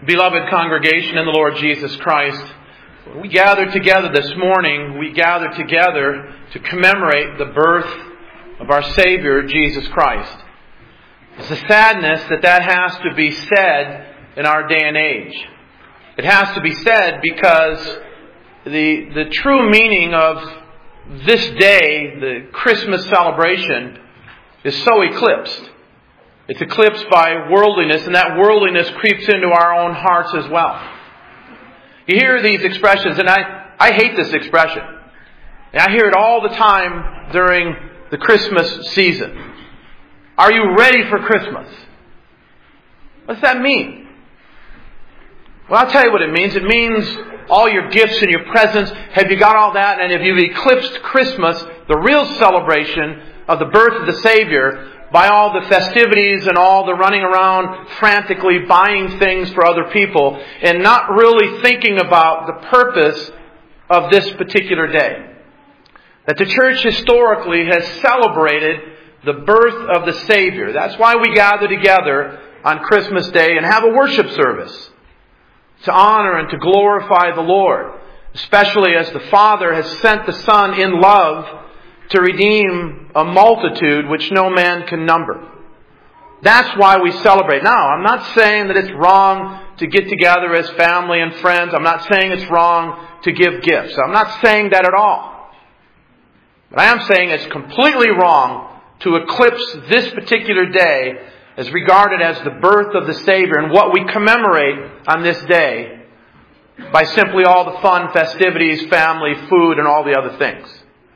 Beloved congregation in the Lord Jesus Christ, when we gather together this morning, we gather together to commemorate the birth of our Savior, Jesus Christ. It's a sadness that has to be said in our day and age. It has to be said because the true meaning of this day, the Christmas celebration, is so eclipsed. It's eclipsed by worldliness, and that worldliness creeps into our own hearts as well. You hear these expressions, and I hate this expression. And I hear it all the time during the Christmas season. Are you ready for Christmas? What does that mean? Well, I'll tell you what it means. It means all your gifts and your presents. Have you got all that? And if you've eclipsed Christmas, the real celebration of the birth of the Savior, by all the festivities and all the running around frantically buying things for other people and not really thinking about the purpose of this particular day. That the church historically has celebrated the birth of the Savior. That's why we gather together on Christmas Day and have a worship service to honor and to glorify the Lord, especially as the Father has sent the Son in love to redeem a multitude which no man can number. That's why we celebrate. Now, I'm not saying that it's wrong to get together as family and friends. I'm not saying it's wrong to give gifts. I'm not saying that at all. But I am saying it's completely wrong to eclipse this particular day as regarded as the birth of the Savior and what we commemorate on this day by simply all the fun festivities, family, food, and all the other things.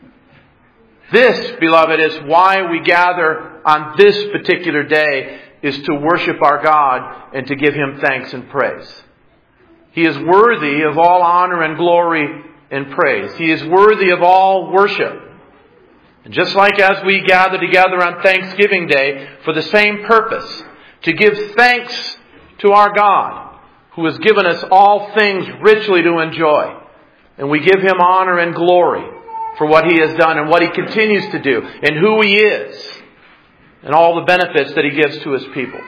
This, beloved, is why we gather on this particular day, is to worship our God and to give Him thanks and praise. He is worthy of all honor and glory and praise. He is worthy of all worship. And just like as we gather together on Thanksgiving Day for the same purpose, to give thanks to our God, who has given us all things richly to enjoy. And we give Him honor and glory for what He has done and what He continues to do and who He is and all the benefits that He gives to His people.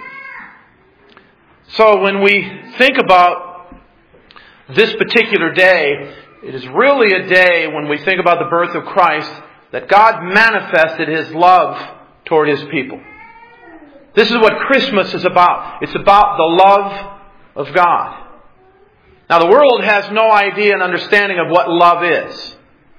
So when we think about this particular day, it is really a day when we think about the birth of Christ that God manifested His love toward His people. This is what Christmas is about. It's about the love of God. Now the world has no idea and understanding of what love is.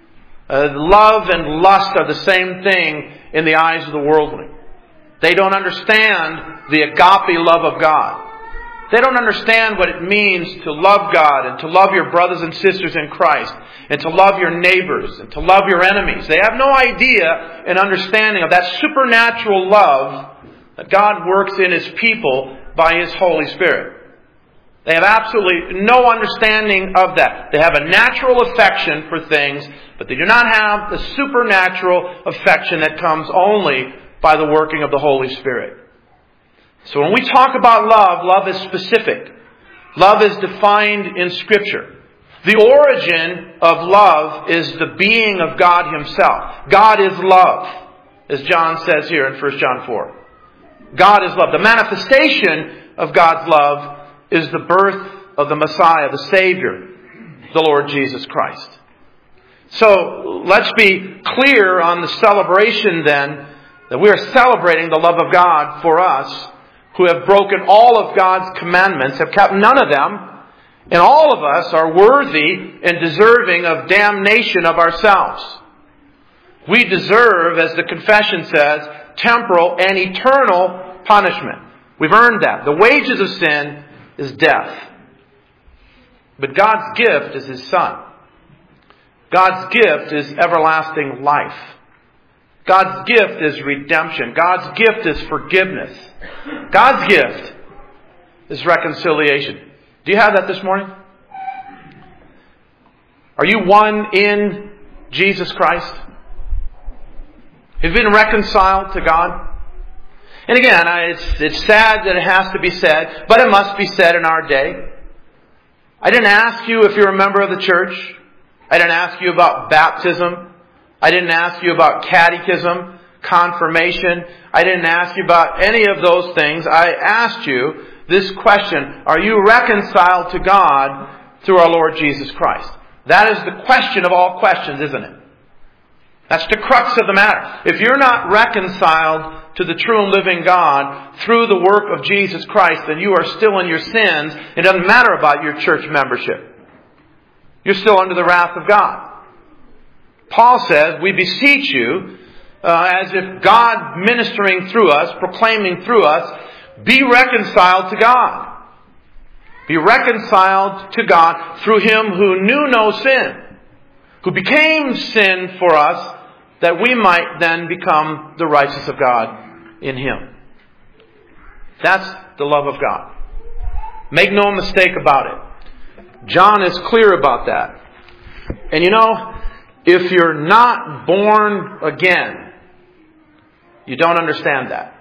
Love and lust are the same thing in the eyes of the worldling. They don't understand the agape love of God. They don't understand what it means to love God and to love your brothers and sisters in Christ and to love your neighbors and to love your enemies. They have no idea and understanding of that supernatural love that God works in His people by His Holy Spirit. They have absolutely no understanding of that. They have a natural affection for things, but they do not have the supernatural affection that comes only by the working of the Holy Spirit. So when we talk about love, love is specific. Love is defined in Scripture. The origin of love is the being of God Himself. God is love, as John says here in 1 John 4. God is love. The manifestation of God's love is the birth of the Messiah, the Savior, the Lord Jesus Christ. So let's be clear on the celebration then, that we are celebrating the love of God for us, who have broken all of God's commandments, have kept none of them, and all of us are worthy and deserving of damnation of ourselves. We deserve, as the confession says, temporal and eternal punishment. We've earned that. The wages of sin is death. But God's gift is His Son. God's gift is everlasting life. God's gift is redemption. God's gift is forgiveness. God's gift is reconciliation. Do you have that this morning? Are you one in Jesus Christ? Have you been reconciled to God? And again, it's sad that it has to be said, but it must be said in our day. I didn't ask you if you're a member of the church. I didn't ask you about baptism. I didn't ask you about catechism, confirmation. I didn't ask you about any of those things. I asked you this question, are you reconciled to God through our Lord Jesus Christ? That is the question of all questions, isn't it? That's the crux of the matter. If you're not reconciled to the true and living God through the work of Jesus Christ, then you are still in your sins. It doesn't matter about your church membership. You're still under the wrath of God. Paul says, we beseech you, as if God ministering through us, proclaiming through us, be reconciled to God. Be reconciled to God through Him who knew no sin, who became sin for us, that we might then become the righteousness of God in Him. That's the love of God. Make no mistake about it. John is clear about that. And you know, if you're not born again, you don't understand that.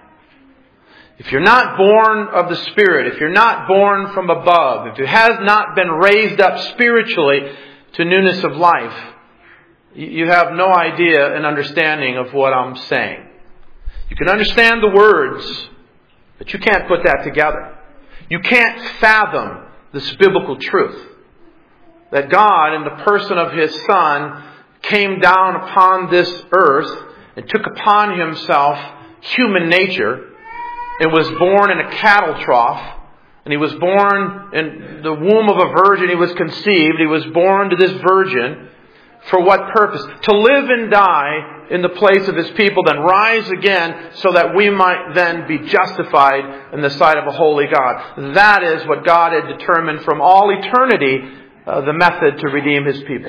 If you're not born of the Spirit, if you're not born from above, if it has not been raised up spiritually to newness of life, you have no idea and understanding of what I'm saying. You can understand the words, but you can't put that together. You can't fathom this biblical truth. That God, in the person of His Son, came down upon this earth and took upon Himself human nature and was born in a cattle trough. And He was born in the womb of a virgin. He was conceived. He was born to this virgin. For what purpose? To live and die in the place of His people, then rise again so that we might then be justified in the sight of a holy God. That is what God had determined from all eternity, the method to redeem His people.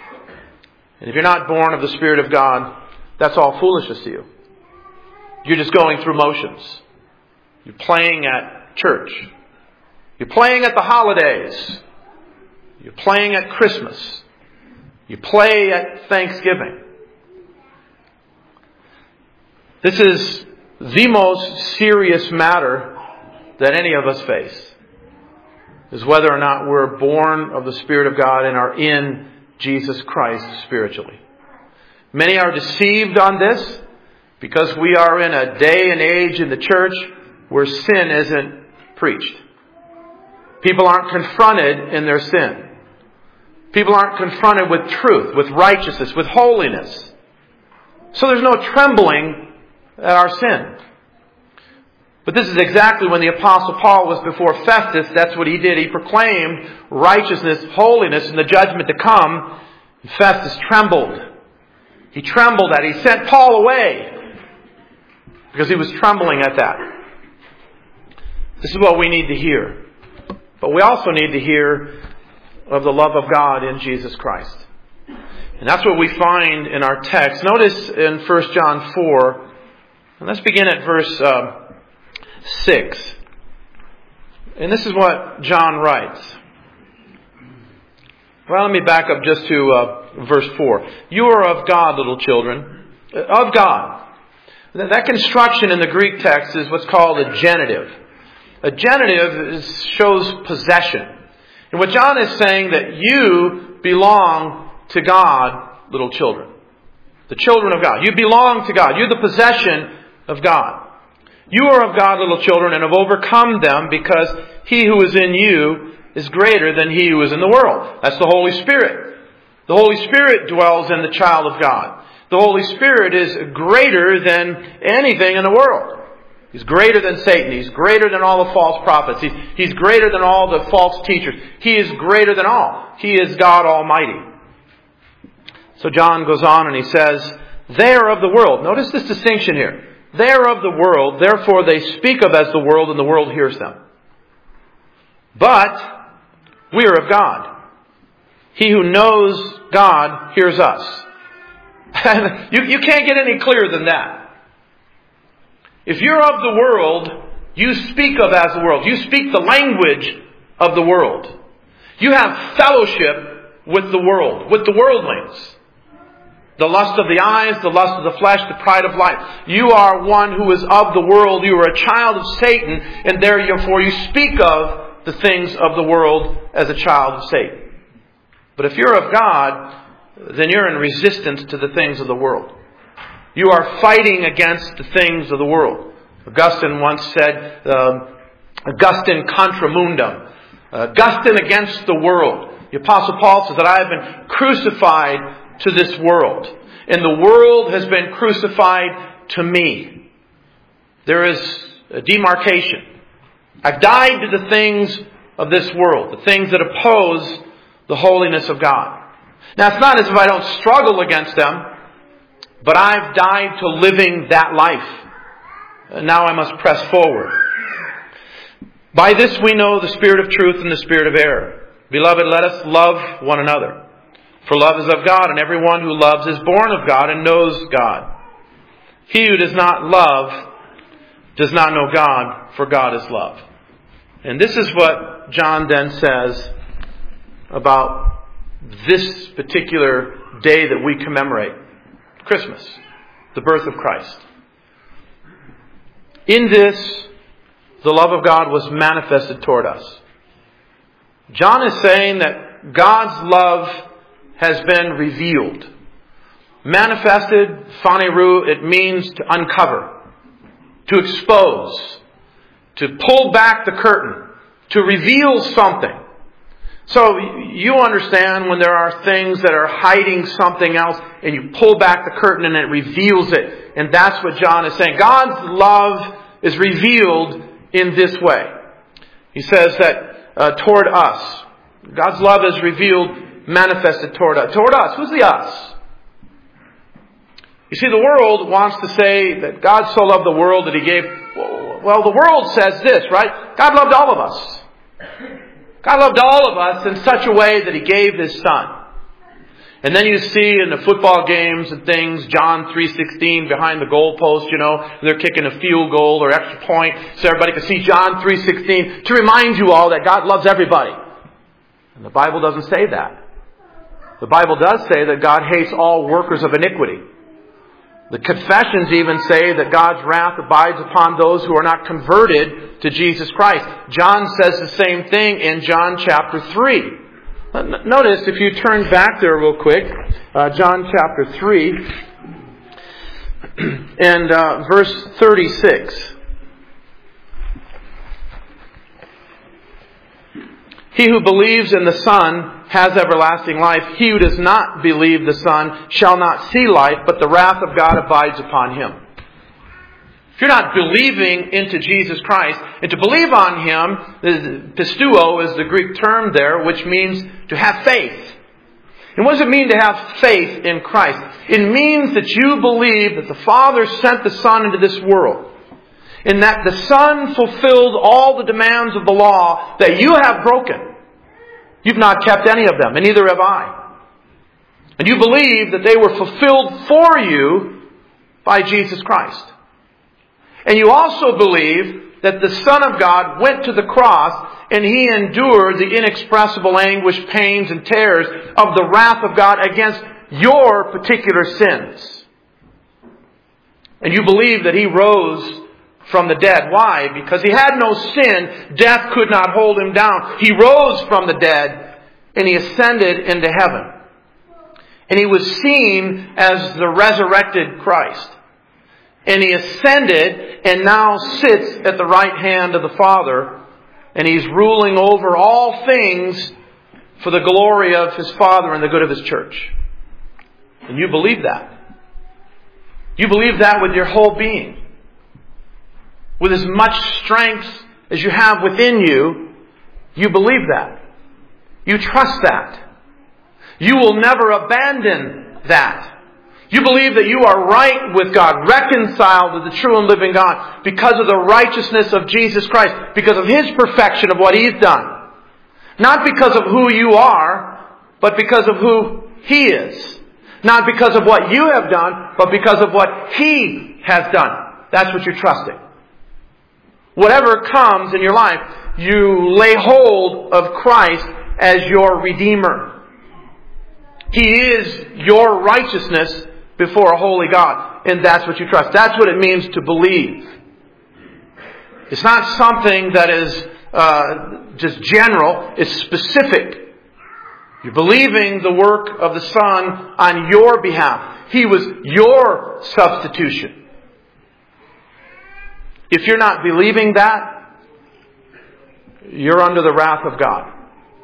And if you're not born of the Spirit of God, that's all foolishness to you. You're just going through motions. You're playing at church. You're playing at the holidays. You're playing at Christmas. You play at Thanksgiving. This is the most serious matter that any of us face, is whether or not we're born of the Spirit of God and are in Jesus Christ spiritually. Many are deceived on this because we are in a day and age in the church where sin isn't preached. People aren't confronted in their sin. People aren't confronted with truth, with righteousness, with holiness. So there's no trembling at our sin. But this is exactly when the Apostle Paul was before Festus. That's what he did. He proclaimed righteousness, holiness, and the judgment to come. And Festus trembled. He trembled at it. He sent Paul away because he was trembling at that. This is what we need to hear. But we also need to hear of the love of God in Jesus Christ. And that's what we find in our text. Notice in 1 John 4, and let's begin at verse 6. And this is what John writes. Well, let me back up just to verse 4. You are of God, little children. Of God. That construction in the Greek text is what's called a genitive. A genitive shows possession. And what John is saying, that you belong to God, little children. The children of God. You belong to God. You're the possession of God. You are of God, little children, and have overcome them, because He who is in you is greater than he who is in the world. That's the Holy Spirit. The Holy Spirit dwells in the child of God. The Holy Spirit is greater than anything in the world. He's greater than Satan. He's greater than all the false prophets. He's greater than all the false teachers. He is greater than all. He is God Almighty. So John goes on and he says, they are of the world. Notice this distinction here. They are of the world, therefore they speak of as the world, and the world hears them. But we are of God. He who knows God hears us. You can't get any clearer than that. If you're of the world, you speak of as the world. You speak the language of the world. You have fellowship with the world, with the worldlings. The lust of the eyes, the lust of the flesh, the pride of life. You are one who is of the world. You are a child of Satan, and therefore you speak of the things of the world as a child of Satan. But if you're of God, then you're in resistance to the things of the world. You are fighting against the things of the world. Augustine once said, Augustine contra mundum. Augustine against the world. The Apostle Paul says that I have been crucified to this world, and the world has been crucified to me. There is a demarcation. I've died to the things of this world, the things that oppose the holiness of God. Now, it's not as if I don't struggle against them, but I've died to living that life. And now I must press forward. By this we know the spirit of truth and the spirit of error. Beloved, let us love one another. For love is of God, and everyone who loves is born of God and knows God. He who does not love does not know God, for God is love. And this is what John then says about this particular day that we commemorate, Christmas, the birth of Christ. In this, the love of God was manifested toward us. John is saying that God's love has been revealed. Manifested, phaneroo, it means to uncover, to expose, to pull back the curtain, to reveal something. So you understand when there are things that are hiding something else and you pull back the curtain and it reveals it. And that's what John is saying. God's love is revealed in this way. He says that toward us. God's love is revealed, manifested toward us. Toward us. Who's the us? You see, the world wants to say that God so loved the world that He gave... Well, the world says this, right? God loved all of us. God loved all of us in such a way that He gave His Son. And then you see in the football games and things, John 3:16 behind the goalpost, they're kicking a field goal or extra point so everybody can see John 3:16 to remind you all that God loves everybody. And the Bible doesn't say that. The Bible does say that God hates all workers of iniquity. The confessions even say that God's wrath abides upon those who are not converted to Jesus Christ. John says the same thing in John chapter 3. Notice, if you turn back there real quick, John chapter 3 and verse 36. He who believes in the Son has everlasting life. He who does not believe the Son shall not see life, but the wrath of God abides upon him. If you're not believing into Jesus Christ, and to believe on Him, pisteuo is the Greek term there, which means to have faith. And what does it mean to have faith in Christ? It means that you believe that the Father sent the Son into this world, and that the Son fulfilled all the demands of the law that you have broken. You've not kept any of them, and neither have I. And you believe that they were fulfilled for you by Jesus Christ. And you also believe that the Son of God went to the cross and He endured the inexpressible anguish, pains, and tears of the wrath of God against your particular sins. And you believe that He rose from the dead. Why? Because He had no sin. Death could not hold Him down. He rose from the dead and He ascended into heaven. And He was seen as the resurrected Christ. And He ascended and now sits at the right hand of the Father. And He's ruling over all things for the glory of His Father and the good of His church. And you believe that. You believe that with your whole being. With as much strength as you have within you, you believe that. You trust that. You will never abandon that. You believe that you are right with God, reconciled to the true and living God because of the righteousness of Jesus Christ, because of His perfection of what He's done. Not because of who you are, but because of who He is. Not because of what you have done, but because of what He has done. That's what you're trusting. Whatever comes in your life, you lay hold of Christ as your Redeemer. He is your righteousness before a holy God. And that's what you trust. That's what it means to believe. It's not something that is just general. It's specific. You're believing the work of the Son on your behalf. He was your substitution. If you're not believing that, you're under the wrath of God.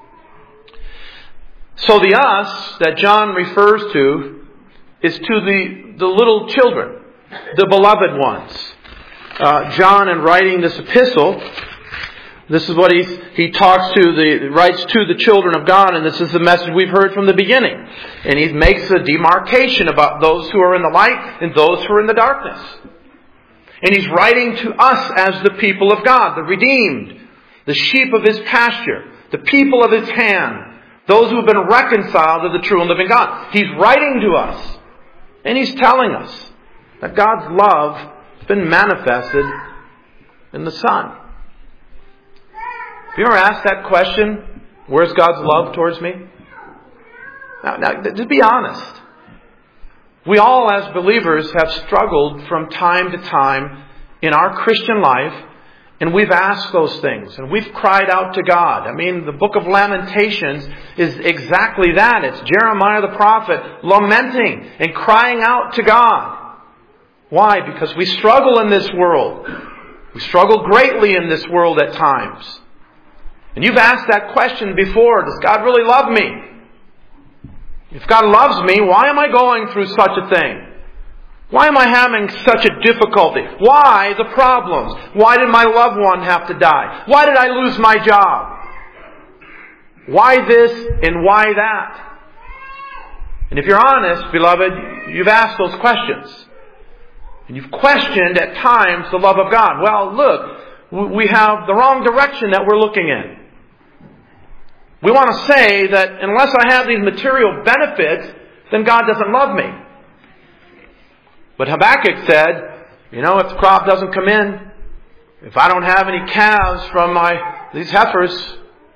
So the us that John refers to is to the little children, the beloved ones. John, in writing this epistle, this is what he writes to the children of God, and this is the message we've heard from the beginning. And he makes a demarcation about those who are in the light and those who are in the darkness. And he's writing to us as the people of God, the redeemed, the sheep of His pasture, the people of His hand, those who have been reconciled to the true and living God. He's writing to us, and He's telling us that God's love has been manifested in the Son. Have you ever asked that question, where's God's love towards me? Now, to be honest, we all as believers have struggled from time to time in our Christian life, and we've asked those things, and we've cried out to God. I mean, the book of Lamentations is exactly that. It's Jeremiah the prophet lamenting and crying out to God. Why? Because we struggle in this world. We struggle greatly in this world at times. And you've asked that question before. Does God really love me? If God loves me, why am I going through such a thing? Why am I having such a difficulty? Why the problems? Why did my loved one have to die? Why did I lose my job? Why this and why that? And if you're honest, beloved, you've asked those questions. And you've questioned at times the love of God. Well, look, we have the wrong direction that we're looking in. We want to say that unless I have these material benefits, then God doesn't love me. But Habakkuk said, if the crop doesn't come in, if I don't have any calves from these heifers,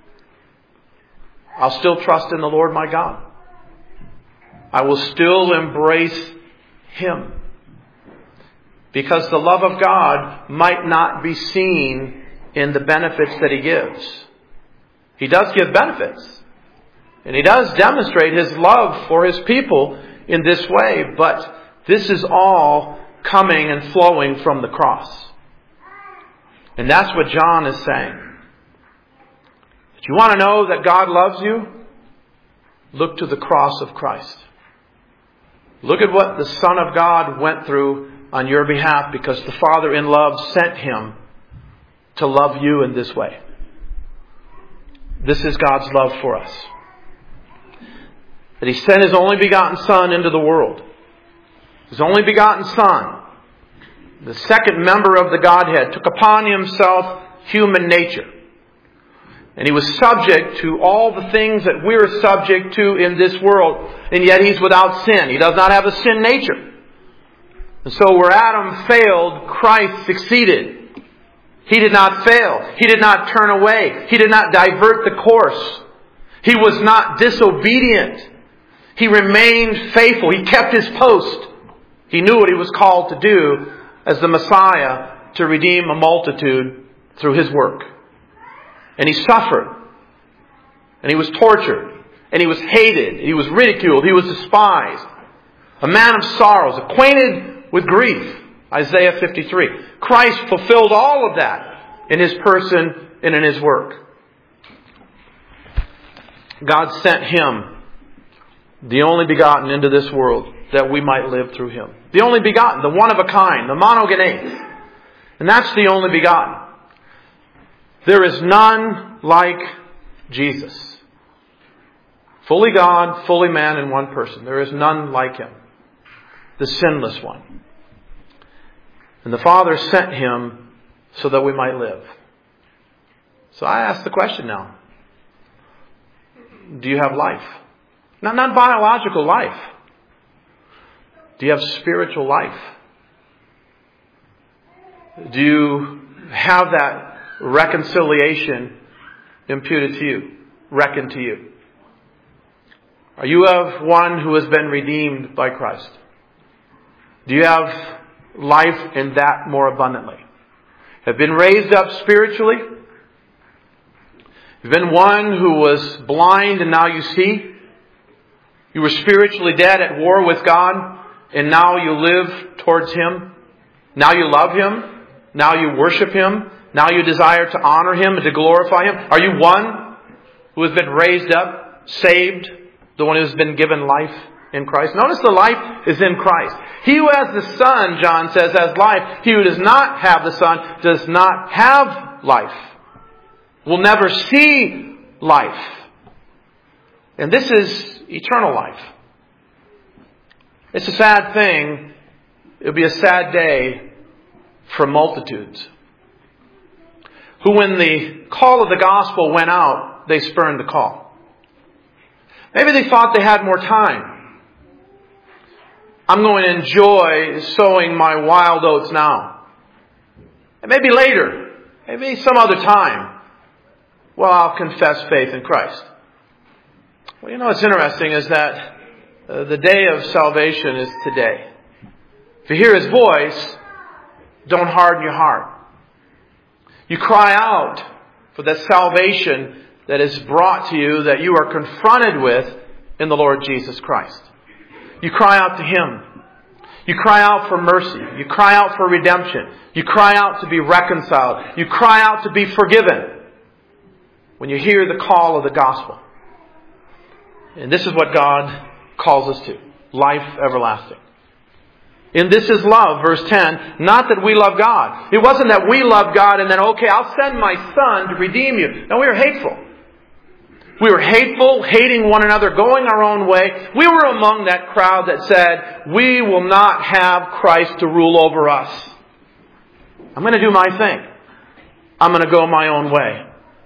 I'll still trust in the Lord my God. I will still embrace Him. Because the love of God might not be seen in the benefits that He gives. He does give benefits. And He does demonstrate His love for His people in this way. But this is all coming and flowing from the cross. And that's what John is saying. If you want to know that God loves you, look to the cross of Christ. Look at what the Son of God went through on your behalf, because the Father in love sent Him to love you in this way. This is God's love for us. That He sent His only begotten Son into the world. His only begotten Son, the second member of the Godhead, took upon Himself human nature. And He was subject to all the things that we're subject to in this world. And yet He's without sin. He does not have a sin nature. And so where Adam failed, Christ succeeded. He did not fail. He did not turn away. He did not divert the course. He was not disobedient. He remained faithful. He kept His post. He knew what He was called to do as the Messiah, to redeem a multitude through His work. And He suffered. And He was tortured. And He was hated. He was ridiculed. He was despised. A man of sorrows, acquainted with grief. Isaiah 53. Christ fulfilled all of that in His person and in His work. God sent Him, the only begotten, into this world that we might live through Him. The only begotten, the one of a kind, the monogenes. And that's the only begotten. There is none like Jesus. Fully God, fully man in one person. There is none like Him. The sinless one. And the Father sent Him so that we might live. So I ask the question now. Do you have life? Not biological life. Do you have spiritual life? Do you have that reconciliation imputed to you, reckoned to you? Are you of one who has been redeemed by Christ? Do you have life in that more abundantly? Have been raised up spiritually? You've been one who was blind and now you see? You were spiritually dead, at war with God, and now you live towards Him? Now you love Him? Now you worship Him? Now you desire to honor Him and to glorify Him? Are you one who has been raised up, saved, the one who has been given life in Christ? Notice the life is in Christ. He who has the Son, John says, has life. He who does not have the Son does not have life. Will never see life. And this is eternal life. It's a sad thing. It will be a sad day for multitudes who, when the call of the gospel went out, they spurned the call. Maybe they thought they had more time. I'm going to enjoy sowing my wild oats now. And maybe later, maybe some other time, well, I'll confess faith in Christ. Well, what's interesting is that the day of salvation is today. If you hear His voice, don't harden your heart. You cry out for that salvation that is brought to you, that you are confronted with in the Lord Jesus Christ. You cry out to Him. You cry out for mercy. You cry out for redemption. You cry out to be reconciled. You cry out to be forgiven when you hear the call of the gospel. And this is what God calls us to. Life everlasting. And this is love, verse 10. Not that we love God. It wasn't that we love God and then, okay, I'll send my Son to redeem you. No, we were hateful. We were hateful, hating one another, going our own way. We were among that crowd that said, we will not have Christ to rule over us. I'm going to do my thing. I'm going to go my own way.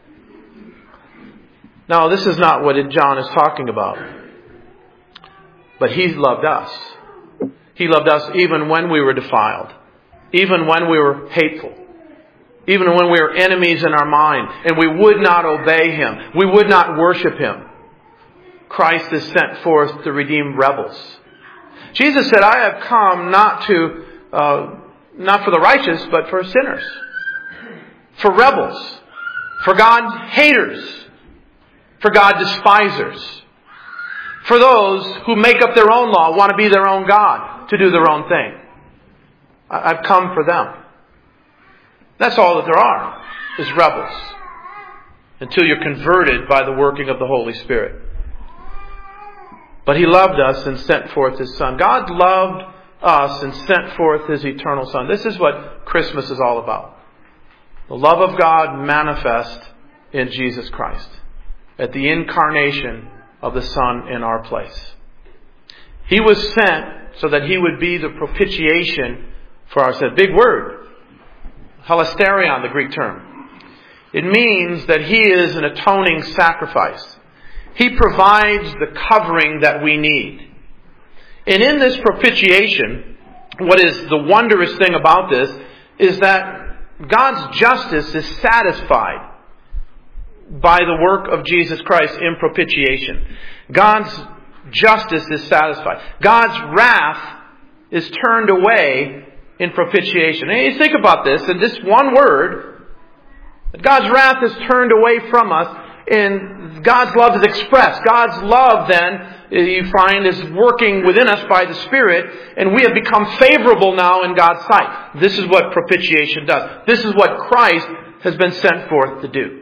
Now, this is not what John is talking about. But He loved us. He loved us even when we were defiled. Even when we were hateful. Even when we were enemies in our mind. And we would not obey Him. We would not worship Him. Christ is sent forth to redeem rebels. Jesus said, I have come not for the righteous, but for sinners. For rebels. For God haters. For God despisers. For those who make up their own law, want to be their own God, to do their own thing. I've come for them. That's all that there are, is rebels. Until you're converted by the working of the Holy Spirit. But He loved us and sent forth His Son. God loved us and sent forth His eternal Son. This is what Christmas is all about. The love of God manifest in Jesus Christ. At the incarnation of the Son in our place. He was sent so that He would be the propitiation for our sin. Big word. Halasterion, the Greek term. It means that He is an atoning sacrifice. He provides the covering that we need. And in this propitiation, what is the wondrous thing about this is that God's justice is satisfied by the work of Jesus Christ in propitiation. God's justice is satisfied. God's wrath is turned away in propitiation. And you think about this, and this one word, God's wrath is turned away from us, and God's love is expressed. God's love, then, you find, is working within us by the Spirit, and we have become favorable now in God's sight. This is what propitiation does. This is what Christ has been sent forth to do.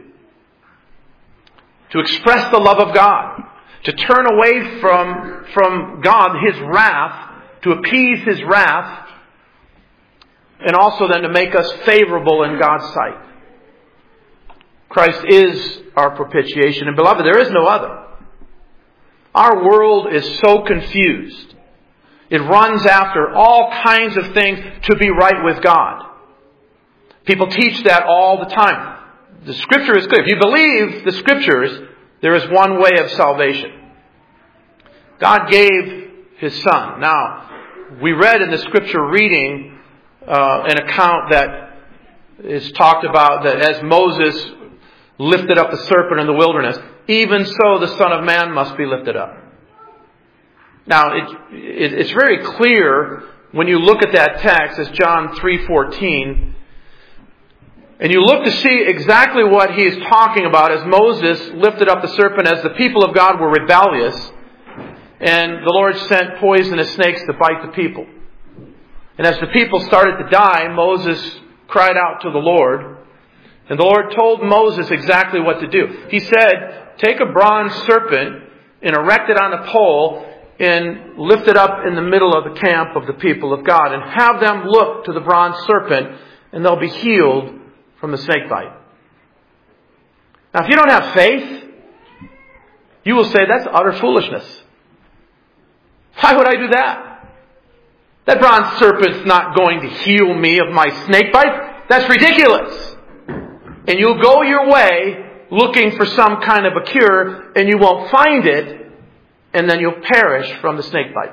To express the love of God. To turn away from God, His wrath, to appease His wrath, and also then to make us favorable in God's sight. Christ is our propitiation. And beloved, there is no other. Our world is so confused. It runs after all kinds of things to be right with God. People teach that all the time. The Scripture is clear. If you believe the Scriptures, there is one way of salvation. God gave His Son. Now, we read in the Scripture reading an account that is talked about that as Moses lifted up the serpent in the wilderness, even so the Son of Man must be lifted up. Now, it's very clear when you look at that text as John 3:14, and you look to see exactly what he is talking about as Moses lifted up the serpent as the people of God were rebellious, and the Lord sent poisonous snakes to bite the people. And as the people started to die, Moses cried out to the Lord, And the Lord told Moses exactly what to do. He said, take a bronze serpent and erect it on a pole and lift it up in the middle of the camp of the people of God and have them look to the bronze serpent and they'll be healed from the snake bite. Now, if you don't have faith, you will say that's utter foolishness. Why would I do that? That bronze serpent's not going to heal me of my snake bite. That's ridiculous. And you'll go your way looking for some kind of a cure and you won't find it. And then you'll perish from the snake bite.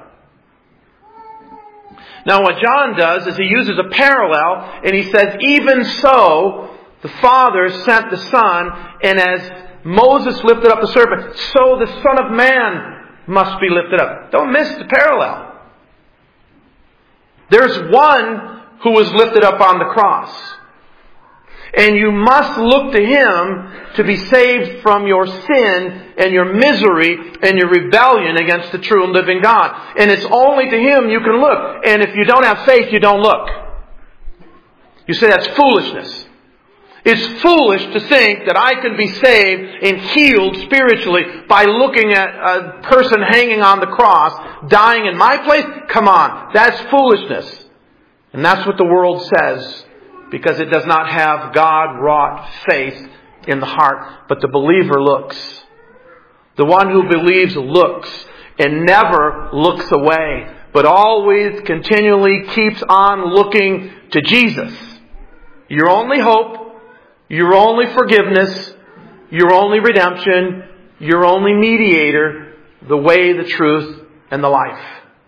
Now what John does is he uses a parallel and he says, even so, the Father sent the Son, and as Moses lifted up the serpent, so the Son of Man must be lifted up. Don't miss the parallel. There's one who was lifted up on the cross. And you must look to Him to be saved from your sin and your misery and your rebellion against the true and living God. And it's only to Him you can look. And if you don't have faith, you don't look. You say that's foolishness. It's foolish to think that I can be saved and healed spiritually by looking at a person hanging on the cross, dying in my place. Come on, that's foolishness. And that's what the world says, because it does not have God-wrought faith in the heart. But the believer looks. The one who believes looks and never looks away, but always continually keeps on looking to Jesus. Your only hope, your only forgiveness, your only redemption, your only mediator, the way, the truth, and the life.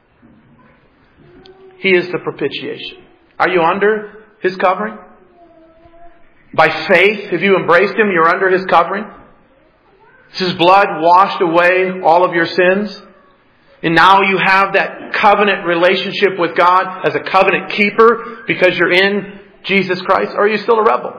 He is the propitiation. Are you under His covering? By faith, if you embraced Him, you're under His covering. His blood washed away all of your sins. And now you have that covenant relationship with God as a covenant keeper because you're in Jesus Christ. Or are you still a rebel?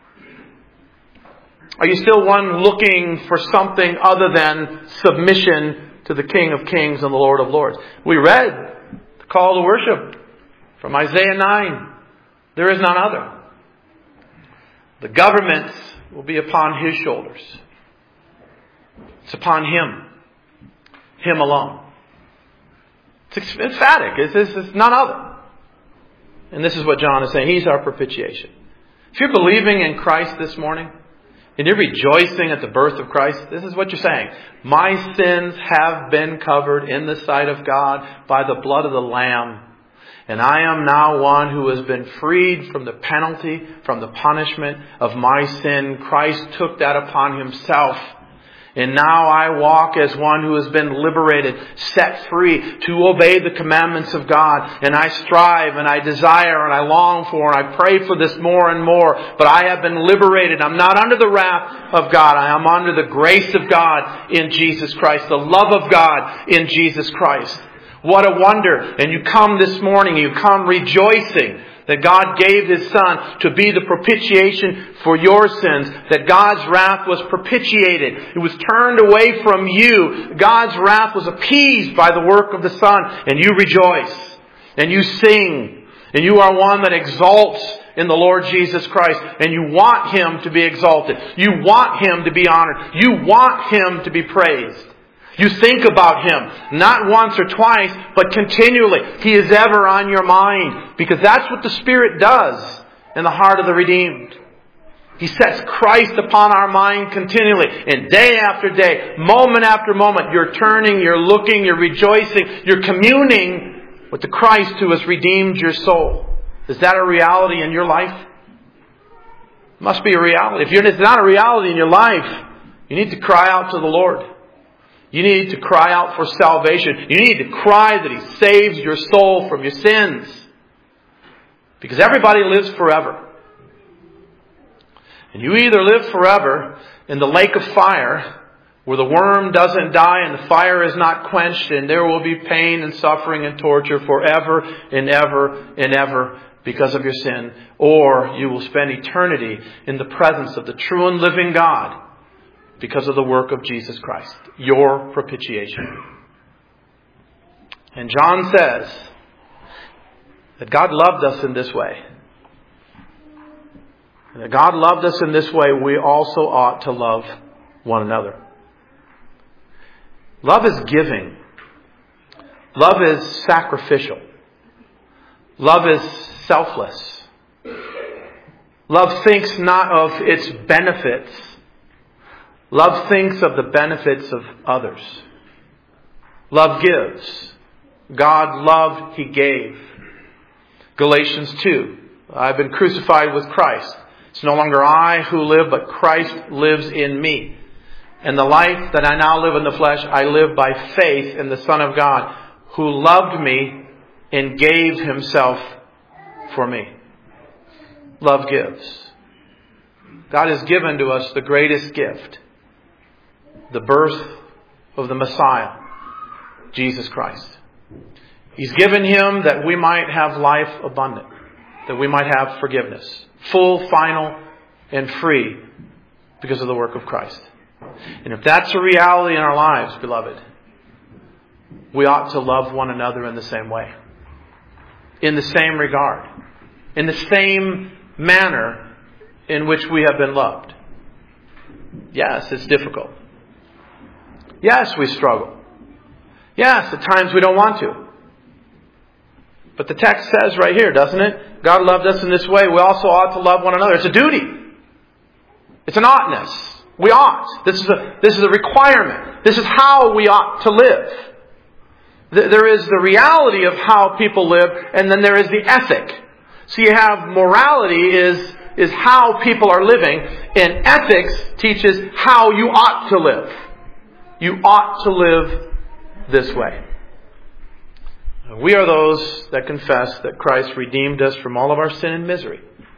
Are you still one looking for something other than submission to the King of Kings and the Lord of Lords? We read the call to worship from Isaiah 9. There is none other. The government will be upon His shoulders. It's upon Him. Him alone. It's emphatic. It's none other. And this is what John is saying. He's our propitiation. If you're believing in Christ this morning, and you're rejoicing at the birth of Christ, this is what you're saying. My sins have been covered in the sight of God by the blood of the Lamb. And I am now one who has been freed from the penalty, from the punishment of my sin. Christ took that upon Himself. And now I walk as one who has been liberated, set free to obey the commandments of God. And I strive and I desire and I long for and I pray for this more and more. But I have been liberated. I'm not under the wrath of God. I am under the grace of God in Jesus Christ. The love of God in Jesus Christ. What a wonder. And you come this morning, you come rejoicing that God gave His Son to be the propitiation for your sins. That God's wrath was propitiated. It was turned away from you. God's wrath was appeased by the work of the Son. And you rejoice. And you sing. And you are one that exalts in the Lord Jesus Christ. And you want Him to be exalted. You want Him to be honored. You want Him to be praised. You think about Him, not once or twice, but continually. He is ever on your mind, because that's what the Spirit does in the heart of the redeemed. He sets Christ upon our mind continually. And day after day, moment after moment, you're turning, you're looking, you're rejoicing, you're communing with the Christ who has redeemed your soul. Is that a reality in your life? It must be a reality. If it's not a reality in your life, you need to cry out to the Lord. You need to cry out for salvation. You need to cry that He saves your soul from your sins. Because everybody lives forever. And you either live forever in the lake of fire, where the worm doesn't die and the fire is not quenched, and there will be pain and suffering and torture forever and ever and ever because of your sin. Or you will spend eternity in the presence of the true and living God, because of the work of Jesus Christ, your propitiation. And John says that God loved us in this way. And that God loved us in this way, we also ought to love one another. Love is giving. Love is sacrificial. Love is selfless. Love thinks not of its benefits. Love thinks of the benefits of others. Love gives. God loved, He gave. Galatians 2. I've been crucified with Christ. It's no longer I who live, but Christ lives in me. And the life that I now live in the flesh, I live by faith in the Son of God, who loved me and gave Himself for me. Love gives. God has given to us the greatest gift, the birth of the Messiah, Jesus Christ. He's given Him that we might have life abundant, that we might have forgiveness, full, final, and free because of the work of Christ. And if that's a reality in our lives, beloved, we ought to love one another in the same way, in the same regard, in the same manner in which we have been loved. Yes, it's difficult. Yes, we struggle. Yes, at times we don't want to. But the text says right here, doesn't it? God loved us in this way. We also ought to love one another. It's a duty. It's an oughtness. We ought. This is a requirement. This is how we ought to live. There is the reality of how people live, and then there is the ethic. So you have morality is how people are living, and ethics teaches how you ought to live. You ought to live this way. We are those that confess that Christ redeemed us from all of our sin and misery.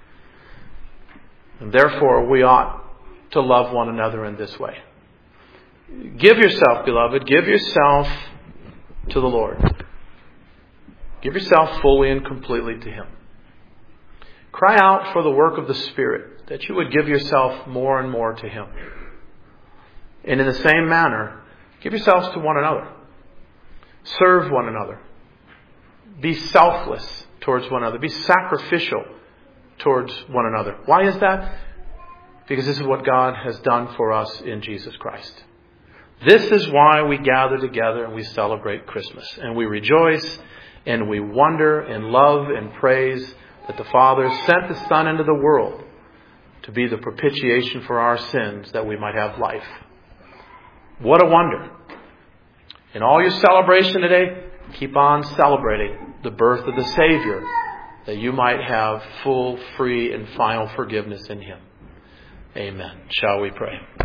And therefore, we ought to love one another in this way. Give yourself, beloved, give yourself to the Lord. Give yourself fully and completely to Him. Cry out for the work of the Spirit, that you would give yourself more and more to Him. And in the same manner, give yourselves to one another. Serve one another. Be selfless towards one another. Be sacrificial towards one another. Why is that? Because this is what God has done for us in Jesus Christ. This is why we gather together and we celebrate Christmas. And we rejoice and we wonder and love and praise that the Father sent the Son into the world to be the propitiation for our sins that we might have life. What a wonder. In all your celebration today, keep on celebrating the birth of the Savior, that you might have full, free, and final forgiveness in Him. Amen. Shall we pray?